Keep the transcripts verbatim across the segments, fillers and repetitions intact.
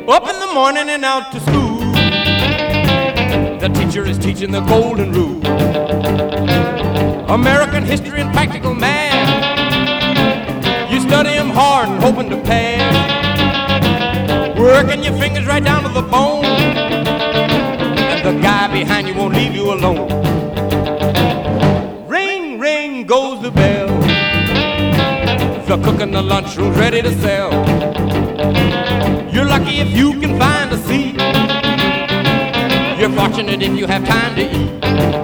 Up in the morning and out to school. The teacher is teaching the golden rule. American history and practical math. You study them hard and hoping to pass. Working your fingers right down to the bone. And the guy behind you won't leave you alone. Ring, ring goes the bell. The cook in the lunchroom's ready to sell. You're lucky if you can find a seat. You're fortunate if you have time to eat.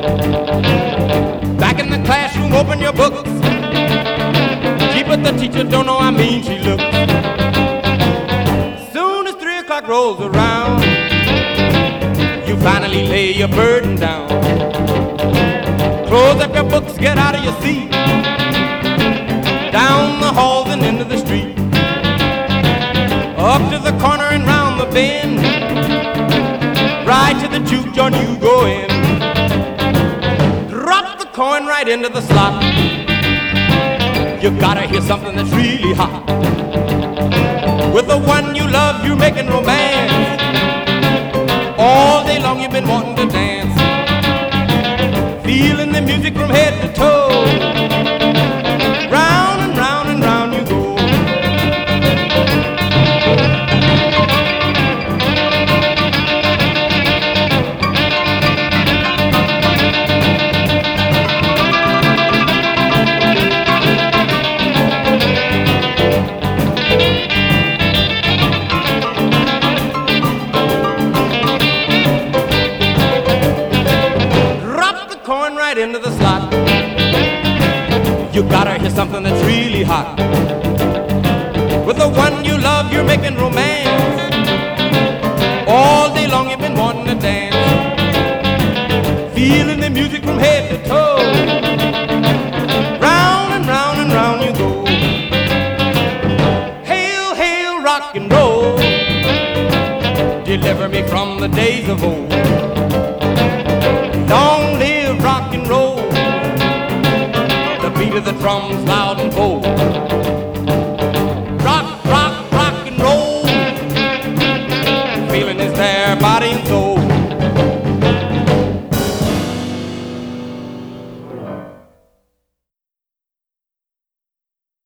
Back in the classroom, open your books. Gee, but the teacher don't know how mean she looks. Soon as three o'clock rolls around, you finally lay your burden down. Close up your books, get out of your seat. Down the halls and into the street. Up to the corner and round the bend. Right to the juke joint you go in. Drop the coin right into the slot. You gotta hear something that's really hot. With the one you love you're making romance. All day long you've been wanting to dance. Feeling the music from head to toe. Round and round and round you go. Right into the slot. You gotta hear something that's really hot. With the one you love you're making romance. All day long you've been wanting to dance. Feeling the music from head to toe. Round and round and round you go. Hail, hail, rock and roll. Deliver me from the days of old. Long live rock and roll. The beat of the drums loud and bold. Rock, rock, rock and roll. Feeling is there, body and soul.